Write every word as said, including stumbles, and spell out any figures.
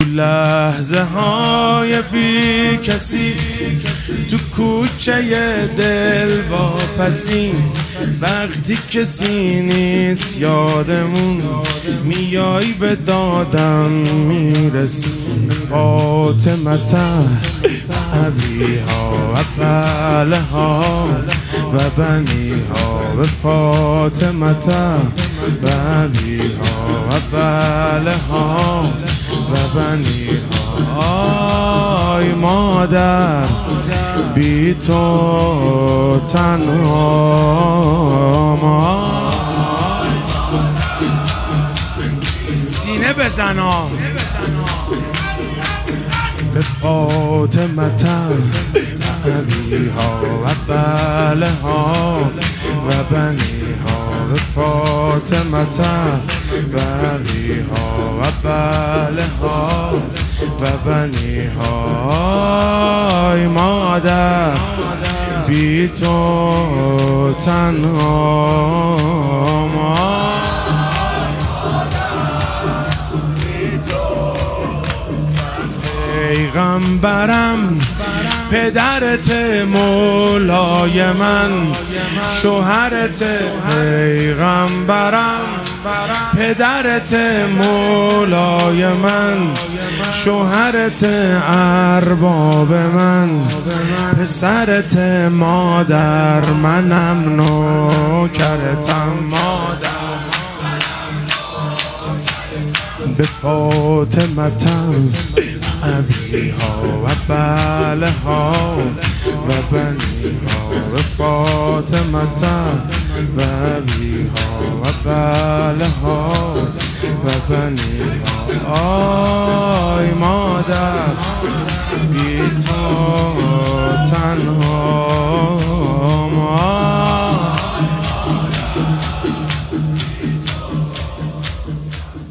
لحظه های بی کسی تو کوچه دل واپسی، وقتی کسی نیست یادمون میای به دادم میرسی. فاطمه ابیها و بله ها و بنی ها به فاطمه و ابیها و بله ها و بنی ها. آی مادر بی تو تنها ما. سینه بزنا به فاطمه ابیها و بله ها و بنی ها به فاطمه و ابیها و بله ها و بنی ها. آی مادر بی تو تنها ما. پیغمبرم پدرت مولای من، شوهرت پیغمبرم پدرت مولای من، شوهرت ارباب من، پسرت مادر منم نوکرتم مادر. به فاطمه ابیها و بله ها و بنی ها به فاطمه و ابیها و بله ها و بنی ها. آی مادر بی تو تنها ما.